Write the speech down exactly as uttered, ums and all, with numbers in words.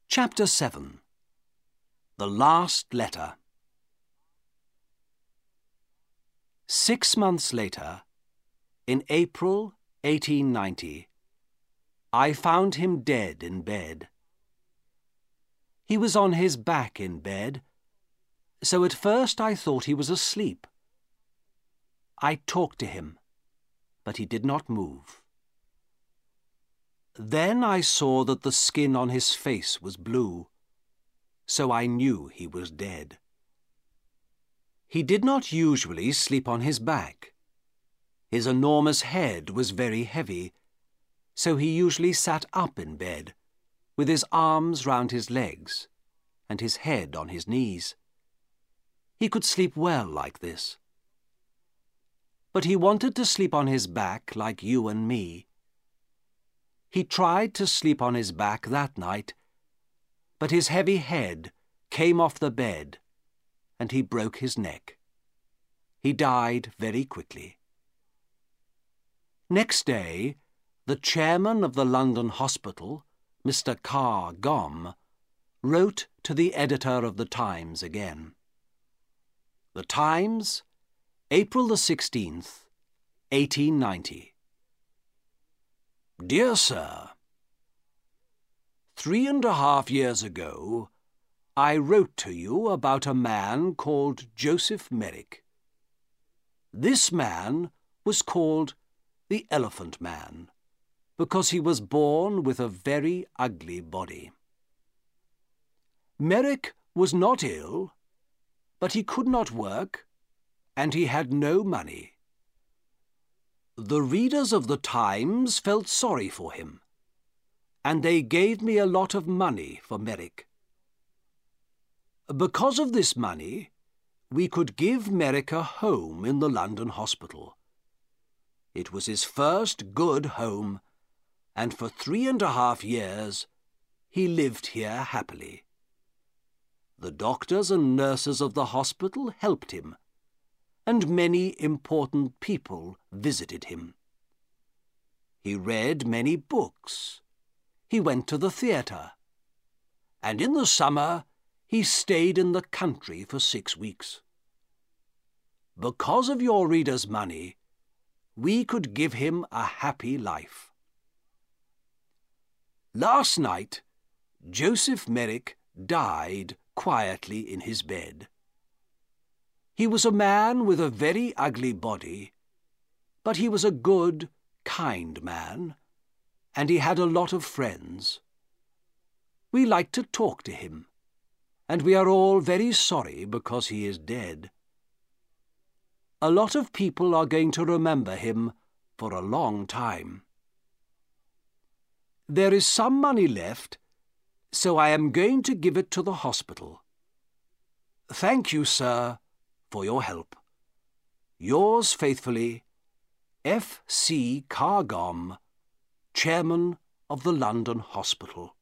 Chapter seven. The Last Letter. Six months later, in April eighteen ninety, I found him dead in bed. He was on his back in bed, so at first I thought he was asleep. I talked to him, but he did not move. Then I saw that the skin on his face was blue, so I knew he was dead. He did not usually sleep on his back. His enormous head was very heavy, so he usually sat up in bed, with his arms round his legs and his head on his knees. He could sleep well like this. But he wanted to sleep on his back like you and me. He tried to sleep on his back that night, but his heavy head came off the bed and he broke his neck. He died very quickly. Next day, the chairman of the London hospital, Mister Car Gom, wrote to the editor of the Times again. The Times, April the sixteenth, eighteen ninety. Dear Sir, Three and a half years ago, I wrote to you about a man called Joseph Merrick. This man was called the Elephant Man, because he was born with a very ugly body. Merrick was not ill, but he could not work, and he had no money. The readers of the Times felt sorry for him, and they gave me a lot of money for Merrick. Because of this money, we could give Merrick a home in the London hospital. It was his first good home, and for three and a half years he lived here happily. The doctors and nurses of the hospital helped him, and many important people visited him. He read many books. He went to the theatre, and in the summer he stayed in the country for six weeks. Because of your readers' money, we could give him a happy life. Last night, Joseph Merrick died quietly in his bed. He was a man with a very ugly body, but he was a good, kind man, and he had a lot of friends. We like to talk to him, and we are all very sorry because he is dead. A lot of people are going to remember him for a long time. There is some money left, so I am going to give it to the hospital. Thank you, sir, for your help. Yours faithfully, F. C. Car Gom, Chairman of the London Hospital.